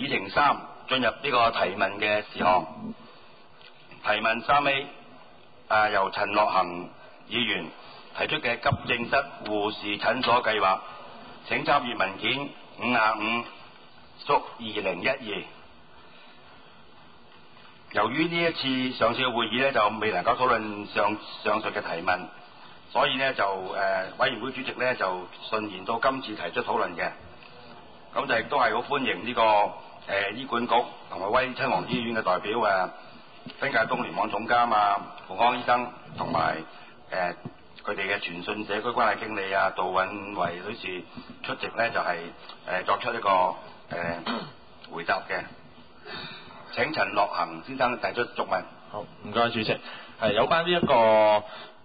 程3進入呢個提問嘅事項。提問3A， 由陳樂行議員提出嘅急症室護士診所計劃，請參閱文件55/2012。由於呢一次上次嘅會議呢，就未能夠討論上述嘅提問，所以呢，委員會主席呢，就順延到今次提出討論嘅。咁就亦都係好歡迎呢個醫管局同埋威親王醫院嘅代表新界東聯網總監馮康醫生同埋佢哋嘅傳訊社區關係經理杜允惠女士出席呢，就係作出一個回答嘅。請陳樂行先生提出續問。 好，唔該主席。有關呢一個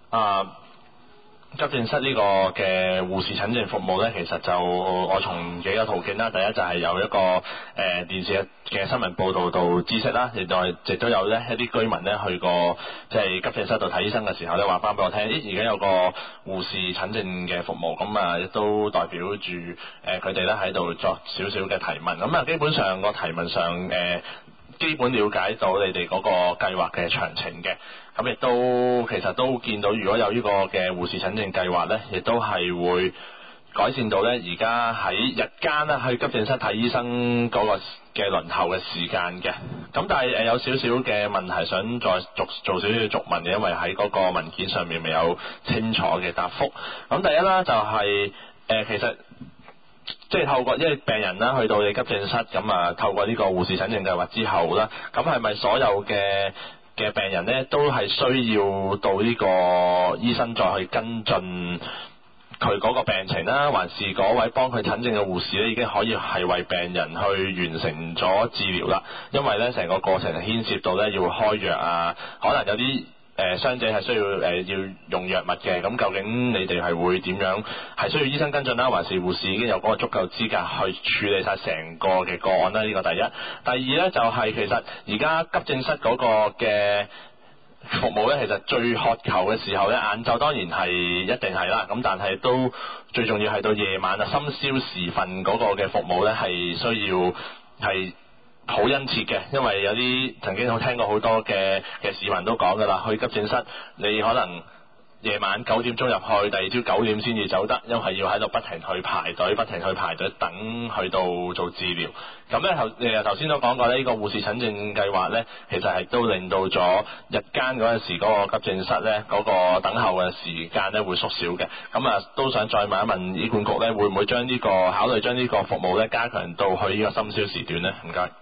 急症室呢個嘅護士診症服務呢，其實就我從幾個途徑啦。第一就係有一個電視嘅新聞報導度知悉啦，亦都有呢一啲居民呢去過即係急症室度睇醫生嘅時候呢，話翻俾我聽，而家有個護士診症嘅服務，咁亦都代表住佢哋呢喺度作少少嘅提問。咁基本上個提問上基本了解到你哋嗰個計劃嘅詳情嘅，咁亦都其實都見到，如果有呢個嘅護士診症計劃呢，亦都係會改善到呢而家喺日間呢去急症室睇醫生嗰個嘅輪候嘅時間嘅。咁但係有少少嘅問題想再做少少嘅續問嘅，因為喺嗰個文件上面未有清楚嘅答覆。咁第一啦就係其實即係透過，因為病人啦去到你急症室咁透過呢個護士診症計劃之後啦，咁係咪所有嘅病人呢都係需要到呢個醫生再去跟進佢嗰個病情啦，還是嗰位幫佢診症嘅護士呢已經可以係為病人去完成咗治療啦？因為呢成個過程牽涉到呢要開藥可能有啲傷者係需要要用藥物嘅，咁究竟你哋係會點樣？係需要醫生跟進啦，還是護士已經有嗰個足夠資格去處理晒成個嘅個案啦？呢個第一。第二呢，就係其實而家急症室嗰個嘅服務呢，其實最渴求嘅時候呢，晏晝當然係一定係啦，咁但係都最重要係到夜晚深宵時分嗰個嘅服務呢，係需要係好殷切嘅，因為有啲曾經聽過好多嘅市民都講㗎啦，去急症室你可能夜晚9點鐘入去，第二朝9點先至走得，因為要喺度不停去排隊等去到做治療。咁呢頭先都講過呢個護士診症計劃呢，其實係都令到咗日間嗰陣時嗰個急症室呢嗰個等候嘅時間呢會縮小嘅。咁都想再問一問醫管局呢，會唔會考慮將呢個服務呢加強到去呢個深宵時段呢？唔該。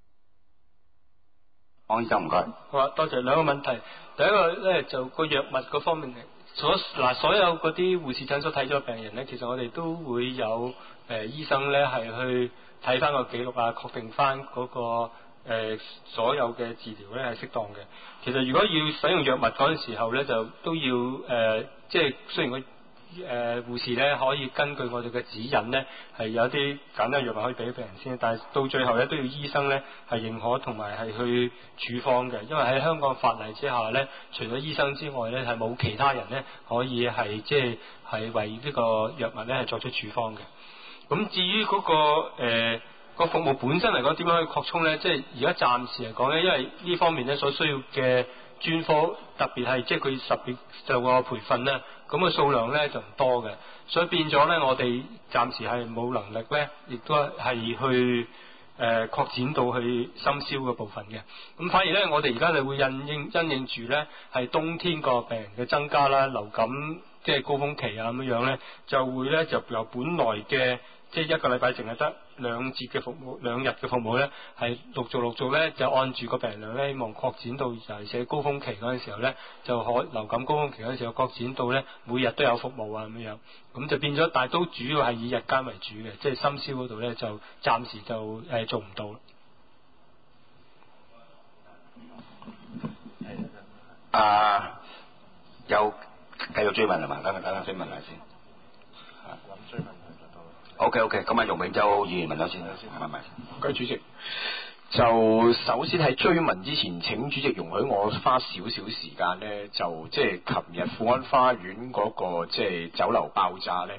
方醫生唔該。 好啊，多謝。兩個問題。第一個咧就個藥物嗰方面所有嗰啲護士診所睇咗病人咧，其實我哋都會有醫生咧係去睇翻個記錄確定翻嗰個所有嘅治療咧係適當嘅。其實如果要使用藥物嗰陣時候咧，就都要即係雖然護士咧可以根據我哋嘅指引咧係有啲簡單藥物可以俾病人先，但係到最後咧都要醫生咧係認可同埋係去處方嘅，因為喺香港法例之下咧，除咗醫生之外咧係冇其他人咧可以係即係為呢個藥物咧係作出處方嘅。咁至於嗰個服務本身嚟講點樣去擴充咧？即係而家暫時嚟講咧，因為呢方面咧所需要嘅專科特別係即係佢特別就個培訓咧，咁個數量咧就唔多嘅，所以變咗咧我哋暫時係冇能力咧，亦都係去擴展到去深宵嘅部分嘅。咁反而咧我哋而家就會因應住咧係冬天個病人嘅增加啦，流感即係高峰期咁樣咧，就會咧就由本來嘅即係一個禮拜淨係得2節嘅服務，2日嘅服務咧，係陸續咧就按住個病人量咧，希望擴展到尤其是高峰期嗰陣時候咧，就可流感高峰期嗰陣時候擴展到咧每日都有服務咁樣，咁就變咗，但係都主要係以日間為主嘅，即係深宵嗰度咧就暫時就做唔到。 有繼續追問係嘛？等追問下先。 追問 OK， 咁容永洲議員問咗先，係咪？ 各位主席，就首先喺追問之前，請主席容許我花少少時間呢，就即係琴日富安花園嗰個即係酒樓爆炸呢，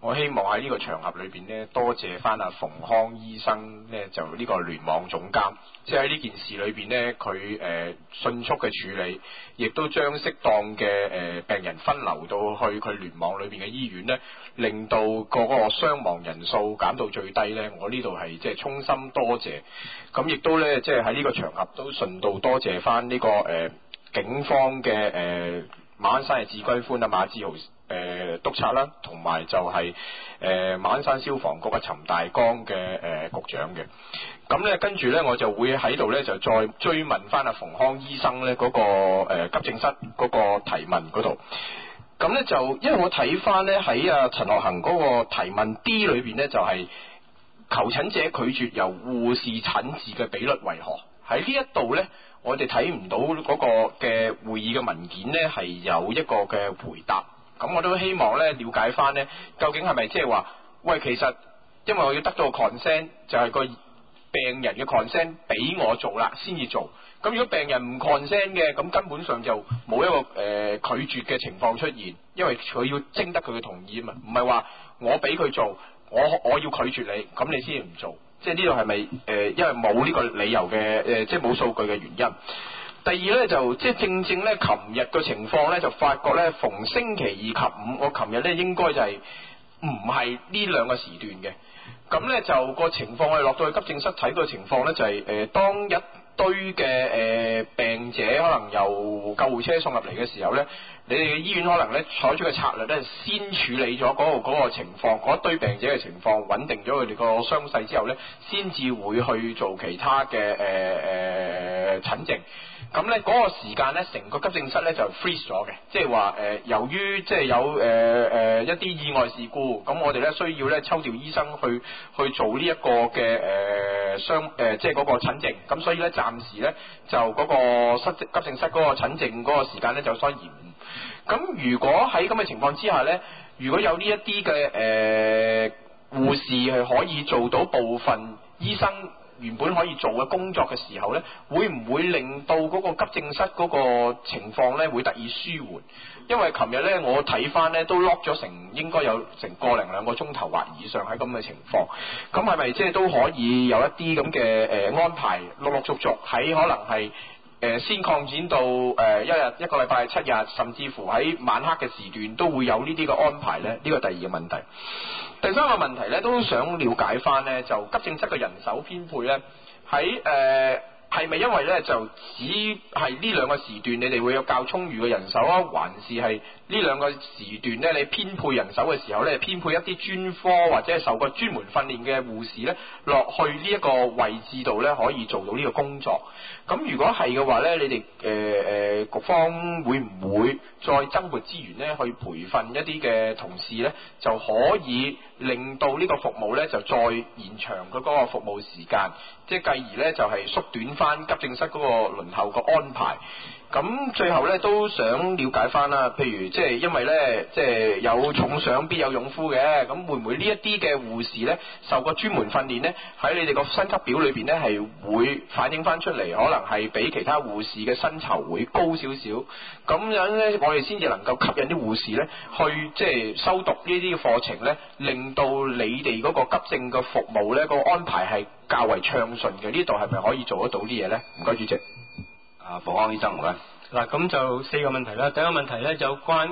我希望喺呢個場合裏邊呢，多謝翻阿馮康醫生呢，就呢個聯網總監，即係喺呢件事裏邊呢，佢迅速嘅處理，亦都將適當嘅病人分流到去佢聯網裏邊嘅醫院呢，令到嗰個傷亡人數減到最低呢。我呢度係即係衷心多謝，咁亦都呢，即係喺呢個場合都順道多謝翻呢個警方嘅馬鞍山嘅指揮官啊馬志豪督察啦，同埋就係馬鞍山消防局啊陳大江嘅局長嘅。咁咧跟住咧我就會喺度咧就再追問翻阿馮康醫生咧嗰個急症室嗰個提問嗰度。咁咧就因為我睇翻咧喺阿陳樂恒嗰個提問 D 裏邊咧就係求診者拒絕由護士診治嘅比率為何？喺呢一度咧我哋睇唔到嗰個嘅會議嘅文件咧係有一個嘅回答。咁我都希望咧了解翻咧，究竟係咪即係話，喂，其實因為我要得到個 consent，就係個病人嘅 consent 俾我做啦，先至做。咁如果病人唔 consent 嘅，咁根本上就冇一個拒絕嘅情況出現，因為佢要徵得佢嘅同意啊嘛，唔係話我俾佢做，我要拒絕你，咁你先唔做。即係呢度係咪因為冇呢個理由嘅即係冇數據嘅原因。第二咧就即係正正咧，琴日個情況咧就發覺咧，逢星期二及五，我琴日咧應該就係唔係呢兩個時段嘅。咁咧就個情況，我哋落到去急症室睇個情況咧，就係當一堆嘅病者可能由救護車送入嚟嘅時候咧，你哋嘅醫院可能咧採取嘅策略咧，先處理咗嗰個情況，嗰一堆病者嘅情況，穩定咗佢哋個傷勢之後咧，先至會去做其他嘅診症。咁咧嗰個時間咧，成個急症室咧就 freeze 咗嘅，即係話由於即係有一啲意外事故，咁我哋咧需要咧抽調醫生去做呢一個嘅即係嗰個診症，咁所以咧暫時咧就嗰個急症室嗰個診症嗰個時間咧就所延誤。咁如果喺咁嘅情況之下咧，如果有呢一啲嘅護士係可以做到部分醫生原本可以做嘅工作嘅時候呢，會唔會令到嗰個急症室嗰個情況呢會得以舒緩？因為琴日呢，我睇翻呢都 lock 咗應該有成個零兩個鐘頭或以上喺咁嘅情況，咁係咪即係都可以有一啲咁嘅安排，陸陸續續喺可能係先擴展到一個禮拜7日，甚至乎喺晚黑嘅時段都會有呢啲嘅安排呢？呢個第二個問題。第三個問題咧，都想了解翻咧，就急症室嘅人手編配咧，喺係咪因為咧就只係呢兩個時段你哋會有較充裕嘅人手啊，還是係呢兩個時段咧你編配人手嘅時候咧，編配一啲專科或者係受過專門訓練嘅護士咧落去呢一個位置度咧，可以做到呢個工作？咁如果係嘅話咧，你哋局方會唔會再增撥資源咧，去培訓一啲嘅同事咧，就可以令到呢個服務咧就再延長佢嗰個服務時間，即係繼而咧就係縮短翻急症室嗰個輪候個安排。咁最後咧都想了解翻啦，譬如即係因為咧即係有重賞必有勇夫嘅，咁會唔會呢一啲嘅護士咧受過專門訓練咧，喺你哋個薪級表裏邊咧係會反映翻出嚟，可能係比其他護士嘅薪酬會高少少，咁樣咧我哋先至能夠吸引啲護士咧去即係修讀呢啲嘅課程咧，令到你哋嗰個急症嘅服務咧個安排係較為暢順嘅。呢度係咪可以做得到啲嘢咧？唔該主席。 馮康醫生唔該。 嗱，咁就4個問題啦。第一個問題咧有關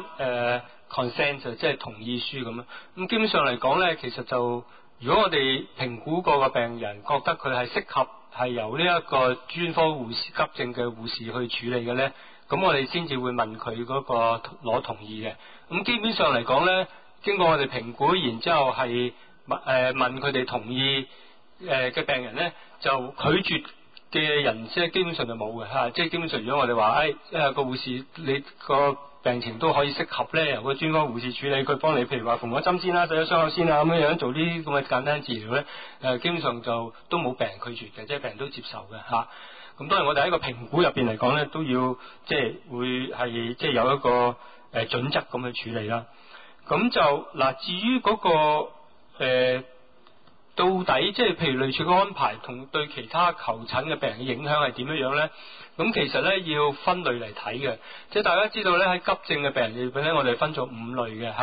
consent 就即係同意書咁樣。咁基本上嚟講咧，其實就如果我哋評估過個病人覺得佢係適合係由呢一個專科護士急症嘅護士去處理嘅咧，咁我哋先至會問佢嗰個攞同意嘅。咁基本上嚟講咧，經過我哋評估，然之後係問佢哋同意嘅病人咧，就拒絕嘅人即係基本上就冇嘅嚇，即係基本上如果我哋話個護士你個病情都可以適合咧，由個專科護士處理，佢幫你譬如話縫咗針先啦，洗咗傷口先啊，咁樣樣做啲咁嘅簡單治療咧，基本上就都冇病人拒絕嘅，即係病人都接受嘅嚇。咁當然我哋喺個評估入邊嚟講咧，都要即係會係即係有一個準則咁去處理啦。咁就嗱，至於嗰個到底即係譬如類似嘅安排同對其他求診嘅病人嘅影響係點樣樣咧？咁其實咧要分類嚟睇嘅，即係大家知道咧喺急症嘅病人裏邊咧，我哋分咗5類嘅嚇。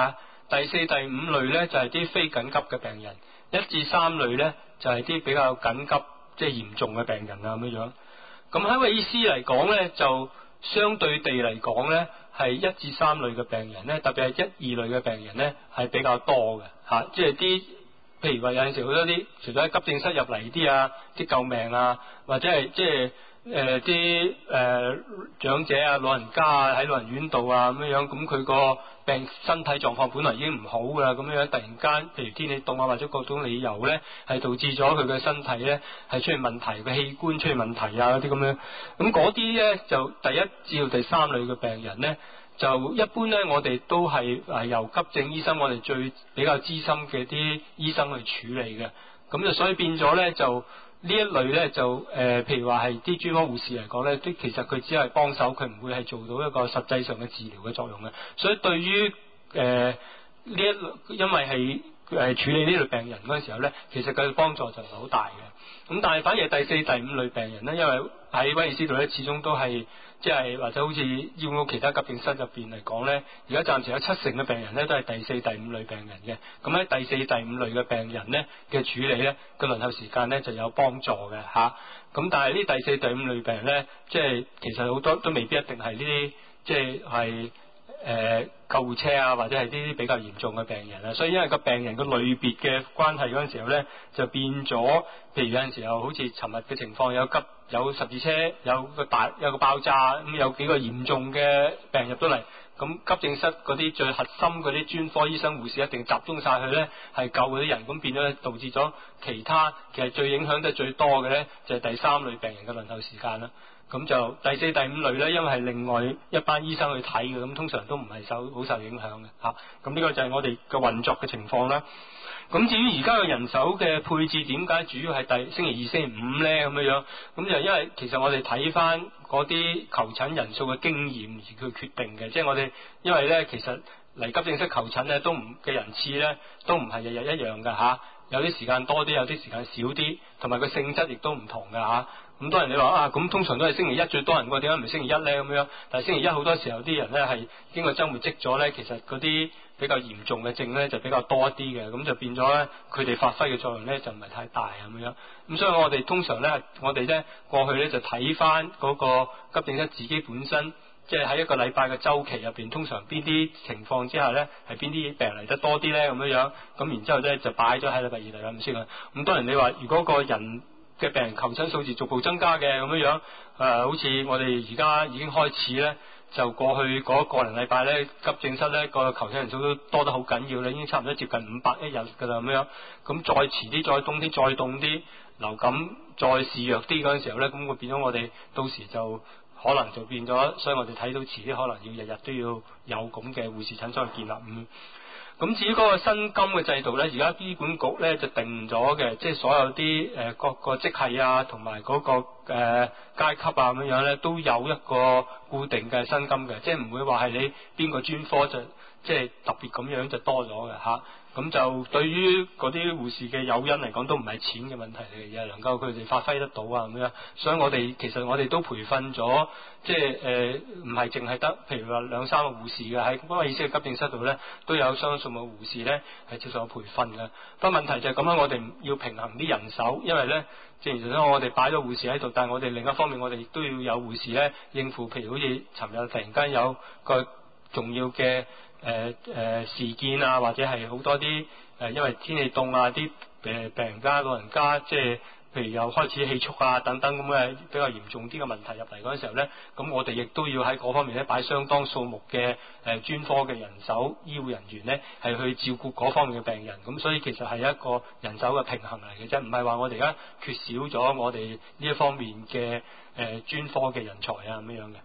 第4、第5類咧就係啲非緊急嘅病人，1至3類咧就係啲比較緊急即係嚴重嘅病人啊咁樣。咁喺韋爾斯嚟講咧，就相對地嚟講咧，係1至3類嘅病人咧，特別係1、2類嘅病人咧係比較多嘅嚇，即係啲譬如話有陣時好多啲除咗喺急症室入嚟啲啊，啲救命啊，或者係即係啲長者啊、老人家啊喺老人院度啊咁樣，咁佢個身體狀況本來已經唔好㗎啦，咁樣突然間譬如天氣凍啊，或者各種理由咧，係導致咗佢嘅身體咧係出現問題，個器官出現問題啊嗰啲咁樣，咁嗰啲咧就第1至到第3類嘅病人咧，就一般咧我哋都係由急症醫生，我哋最比較資深嘅啲醫生去處理嘅，咁就所以變咗咧就呢一類咧就譬如話係啲專科護士嚟講咧，其實佢只係幫手，佢唔會係做到一個實際上嘅治療嘅作用嘅。所以對於呢一類，因為係處理呢類病人嗰陣時候咧，其實佢嘅幫助就唔係好大嘅。咁但係反而係第4、第5類病人咧，因為喺威爾斯度咧，始終都係即係或者好似醫院其他急症室入邊嚟講咧，而家暫時有70%嘅病人咧都係第4、第5類病人嘅。咁喺第4、第5類嘅病人咧嘅處理咧，個輪候時間咧就有幫助嘅嚇。咁但係呢第4、第5類病人咧，即係其實好多都未必一定係呢啲即係救護車啊，或者係呢啲比較嚴重嘅病人啊，所以因為個病人個類別嘅關係嗰陣時候咧，就變咗，譬如有陣時候好似尋日嘅情況，有十字車有個爆炸，咁有幾個嚴重嘅病人入到嚟，咁急症室嗰啲最核心嗰啲專科醫生護士一定集中晒去咧，係救嗰啲人，咁變咗導致咗其實最影響得最多嘅咧，就係第3類病人嘅輪候時間啦。咁就第4、第5類咧，因為係另外一班醫生去睇嘅，咁通常都唔係好受影響嘅嚇。咁呢個就係我哋嘅運作嘅情況啦。咁至於而家嘅人手嘅配置，點解主要係星期2、星期5咧咁樣？咁就因為其實我哋睇翻嗰啲求診人數嘅經驗而去決定嘅，即係我哋因為咧其實嚟急症室求診咧嘅人次咧都唔係日日一樣㗎嚇，有啲時間多啲，有啲時間少啲，同埋個性質亦都唔同㗎嚇。咁當然你話咁通常都係星期1最多人喎，點解唔係星期1咧咁樣？但係星期1好多時候啲人咧係經過週末積咗咧，其實嗰啲比較嚴重嘅症咧就比較多一啲嘅，咁就變咗咧佢哋發揮嘅作用咧就唔係太大咁樣。咁所以我哋通常咧，我哋咧過去咧就睇翻嗰個急症室自己本身，即係喺一個禮拜嘅週期入邊，通常邊啲情況之下咧係邊啲病嚟得多啲咧咁樣。咁然之後咧就擺咗喺禮拜2、禮拜5先啦。咁當然你話如果個人嘅病人求診數字逐步增加嘅咁樣，好似我哋而家已經開始咧，就過去嗰個零禮拜咧，急症室咧個求診人數都多得好緊要啦，已經差唔多接近500一日㗎啦咁樣。咁再遲啲，再冬天，再凍啲，流感再肆虐啲嗰陣時候咧，咁會變咗我哋到時就可能就變咗，所以我哋睇到遲啲可能要日日都要有咁嘅護士診所去建立。咁至於嗰個薪金嘅制度咧，而家醫管局咧就定咗嘅，即係所有啲各個職系啊，同埋嗰個階級啊咁樣咧，都有一個固定嘅薪金嘅，即係唔會話係你邊個專科就即係特別咁樣就多咗嘅嚇。咁就對於嗰啲護士嘅誘因嚟講，都唔係錢嘅問題嚟嘅，能夠佢哋發揮得到啊咁樣。所以其實我哋都培訓咗，即係唔係淨係得，譬如話2、3個護士嘅喺威爾斯嘅急症室度咧，都有相當數目護士咧係接受培訓嘅。不過問題就係咁樣，我哋要平衡啲人手，因為咧，正如我哋擺咗護士喺度，但係我哋另一方面我哋亦都要有護士咧應付，譬如好似尋日突然間有個重要嘅事件啊，或者係好多啲因為天氣凍啊，啲病人家老人家即係譬如又開始氣促啊等等咁嘅比較嚴重啲嘅問題入嚟嗰陣時候咧，咁我哋亦都要喺嗰方面咧擺相當數目嘅專科嘅人手醫護人員咧係去照顧嗰方面嘅病人，咁所以其實係一個人手嘅平衡嚟嘅啫，唔係話我哋而家缺少咗我哋呢一方面嘅專科嘅人才啊咁樣嘅。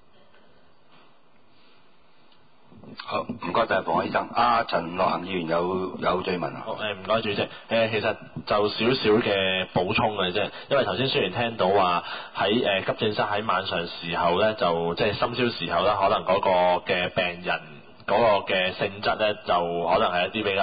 好，唔該晒馮醫生。陳樂行議員有追問啊。 唔該主席。其實就少少嘅補充嘅啫，因為頭先雖然聽到話喺急症室喺晚上時候咧，就即係深宵時候啦，可能嗰個嘅病人嗰個嘅性質咧，就可能係一啲比較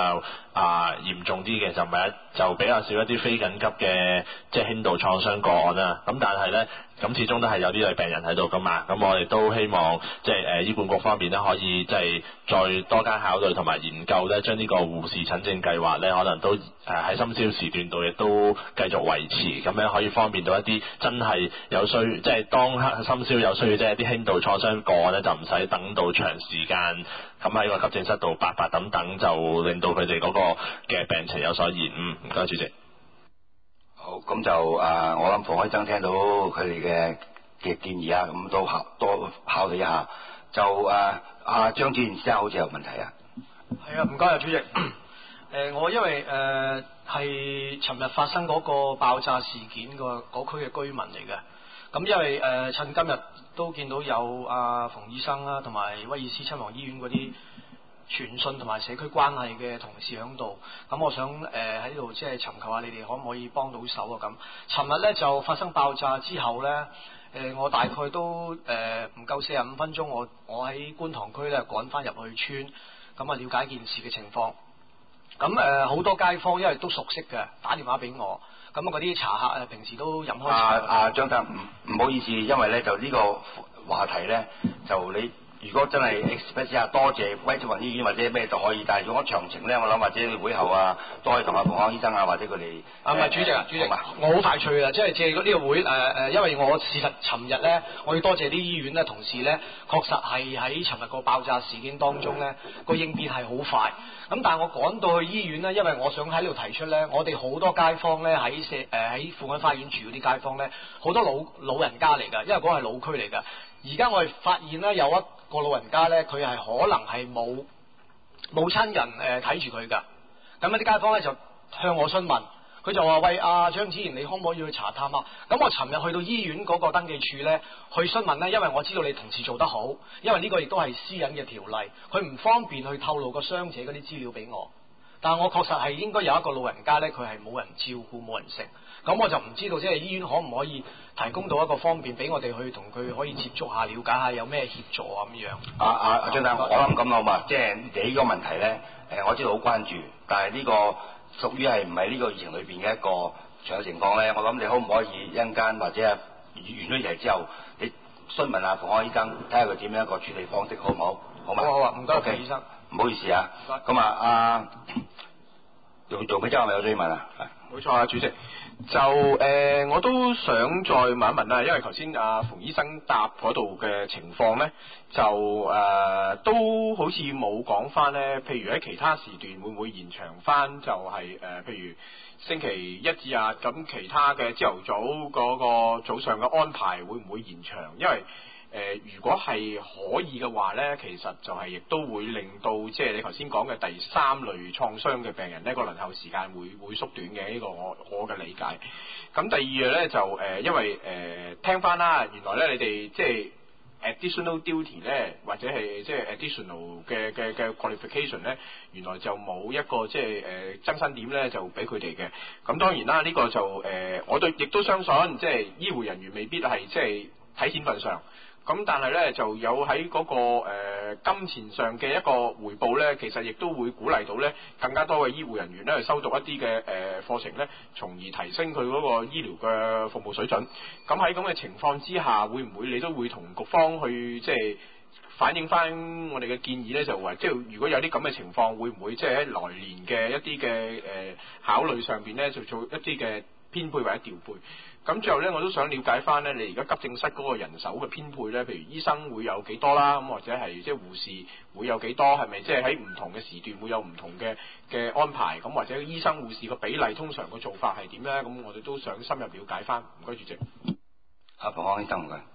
嚴重啲嘅，就比較少一啲非緊急嘅即係輕度創傷個案啦。咁但係咧，咁始終都係有呢類病人喺度噶嘛。咁我哋都希望即係醫管局方面咧，可以即係再多加考慮同埋研究咧，將呢個護士診症計劃咧，可能都喺深宵時段度亦都繼續維持，咁樣可以方便到一啲真係有需，即係當刻深宵有需要，即係一啲輕度創傷個案咧，就唔使等到長時間咁喺個急症室度白等，就令到佢哋嗰個嘅病情有所延誤。唔該，主席。 好，咁就我諗馮醫生聽到佢哋嘅建議啊，咁都多考慮一下。就張子賢先生好似有問題啊。 係啊，唔該啊，主席。我因為係尋日發生嗰個爆炸事件嗰區嘅居民嚟嘅。咁因為趁今日都見到有馮醫生啦，同埋威爾斯親王醫院嗰啲傳訊同埋社區關係嘅同事喺度，咁我想喺度即係尋求下你哋可唔可以幫到手啊？咁尋日咧就發生爆炸之後咧，我大概都唔夠45分鐘，我喺觀塘區咧趕翻入去村，咁啊了解件事嘅情況。咁好多街坊因為都熟悉嘅，打電話俾我，咁嗰啲茶客平時都飲開茶。 張生唔好意思，因為咧就呢個話題咧就你。如果真係 express 下多謝威斯雲醫院或者咩就可以，但係如果詳情咧，我諗或者會後都可以同阿馮康醫生或者佢哋。唔係主席， 我好快脆啊！即係借呢個會因為我事實尋日咧，我要多謝啲醫院咧同事咧，確實係喺尋日個爆炸事件當中咧，個應變係好快。咁但係我趕到去醫院咧，因為我想喺度提出咧，我哋好多街坊咧喺富安花園住嗰啲街坊咧，好多老人家嚟㗎，因為嗰個係老區嚟㗎。而家我哋發現咧有一個老人家咧，佢係可能係冇親人睇住佢㗎。咁啲街坊咧就向我詢問，佢就話：喂，張子賢，你可唔可以去查探啊？咁我尋日去到醫院嗰個登記處咧，去詢問咧，因為我知道你同事做得好，因為呢個亦都係私隱嘅條例，佢唔方便去透露個傷者嗰啲資料俾我。但係我確實係應該有一個老人家咧，佢係冇人照顧，冇人食。咁我就唔知道，即係醫院可唔可以提供到一個方便俾我哋去同佢可以接觸下、了解下有咩協助啊咁樣。 張生，我諗咁好嘛，即係你呢個問題咧，我知道好關注，但係呢個屬於係唔係呢個疫情裏邊嘅一個長嘅情況咧？我諗你可唔可以一陣間或者完咗疫情之後，你詢問下馮康醫生，睇下佢點樣一個處理方式，好唔好？好嘛？ 好啊，唔該，OK，醫生。 唔好意思啊。咁做咩啫？係咪有追問啊？ 冇錯啊，主席。就我都想再問一問啦，因為頭先馮醫生答嗰度嘅情況咧，就都好似冇講翻咧。譬如喺其他時段會唔會延長翻？就係譬如星期一至日咁，其他嘅朝頭早嗰個早上嘅安排會唔會延長？因為如果係可以嘅話咧，其實就係亦都會令到即係你頭先講嘅第三類創傷嘅病人呢個輪候時間會縮短嘅，呢個我嘅理解。咁第二樣咧就因為聽翻啦，原來咧你哋即係 additional duty 咧，或者係即係 additional 嘅 qualification 咧，原來就冇一個即係增薪點咧就俾佢哋嘅。咁當然啦，呢個就我對亦都相信，即係醫護人員未必係即係睇錢份上。咁但係咧就有喺嗰個金錢上嘅一個回報咧，其實亦都會鼓勵到咧更加多嘅醫護人員咧去修讀一啲嘅課程咧，從而提升佢嗰個醫療嘅服務水準。咁喺咁嘅情況之下，會唔會你都會同局方去即係反映翻我哋嘅建議咧？就話即係如果有啲咁嘅情況，會唔會即係喺來年嘅一啲嘅考慮上邊咧，就做一啲嘅編配或者調配？咁最後咧，我都想了解翻咧，你而家急症室嗰個人手嘅編配咧，譬如醫生會有幾多啦，咁或者係即係護士會有幾多，係咪即係喺唔同嘅時段會有唔同嘅安排？咁或者醫生護士個比例通常個做法係點咧？咁我哋都想深入了解翻。唔該，主席。 阿馮康醫生唔該。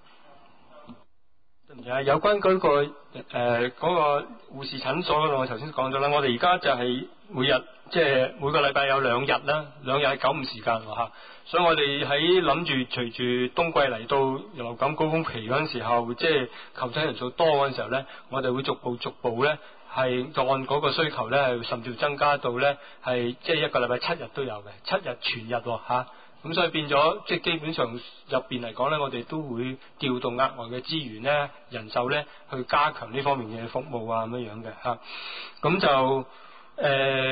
有關嗰個嗰個護士診所嗰度，我頭先講咗啦。我哋而家就係每日即係每個禮拜有2日啦，2日係9午時間嚇。所以我哋喺諗住隨住冬季嚟到流感高峰期嗰陣時候，即係求診人數多嗰陣時候咧，我哋會逐步咧係按嗰個需求咧，係甚至增加到咧係即係一個禮拜7日都有嘅，7日全日嚇。咁所以變咗，即係基本上入邊嚟講咧，我哋都會調動額外嘅資源咧、人手咧，去加強呢方面嘅服務啊咁樣嘅嚇。咁就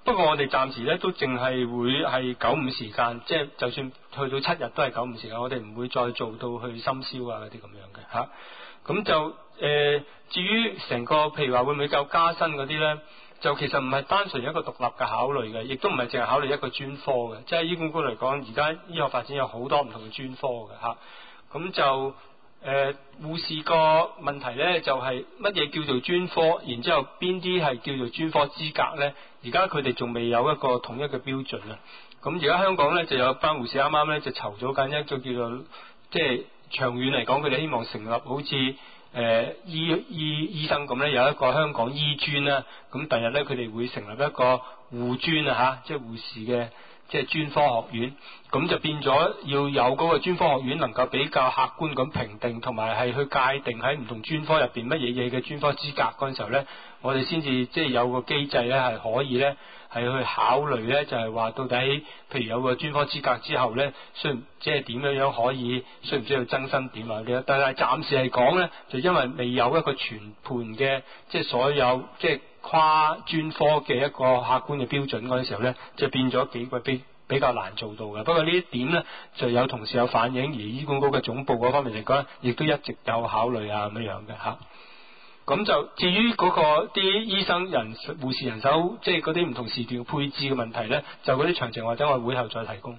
不過我哋暫時咧都淨係會係9-5時間，即係就算去到7日都係9-5時間，我哋唔會再做到去深宵啊嗰啲咁樣嘅嚇。咁就至於成個譬如話會唔會夠加薪嗰啲咧，就其實唔係單純一個獨立嘅考慮嘅，亦都唔係淨係考慮一個專科嘅。即係醫管局嚟講，而家醫學發展有好多唔同嘅專科嘅嚇。咁就護士個問題咧，就係乜嘢叫做專科，然之後邊啲係叫做專科資格咧？而家佢哋仲未有一個統一嘅標準啊。咁而家香港咧就有班護士啱啱咧就籌咗緊一個叫做即係長遠嚟講，佢哋希望成立好似醫生咁咧，有一個香港醫專啦。咁第日咧佢哋會成立一個護專啊嚇，即係護士嘅即係專科學院。咁就變咗要有嗰個專科學院能夠比較客觀咁評定，同埋係去界定喺唔同專科入邊乜嘢嘢嘅專科資格嗰陣時候咧，我哋先至即係有個機制咧係可以咧係去考慮咧，就係話到底譬如有個專科資格之後咧，即係點樣可以需唔需要增薪點啊啲？但係暫時嚟講咧，就因為未有一個全盤嘅即係所有即係跨專科嘅一個客觀嘅標準嗰陣時候咧，就變咗幾個比較難做到嘅。不過呢一點咧，就有同事有反映，而醫管局嘅總部嗰方面嚟講，亦都一直有考慮啊咁樣嘅嚇。咁就至於嗰個啲醫生護士人手，即係嗰啲唔同時段嘅配置嘅問題咧，就嗰啲詳情或者我會後再提供。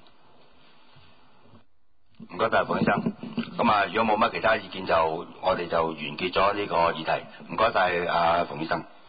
唔該晒馮醫生。咁啊，如果冇乜其他意見就我哋就完結咗呢個議題。唔該晒馮醫生。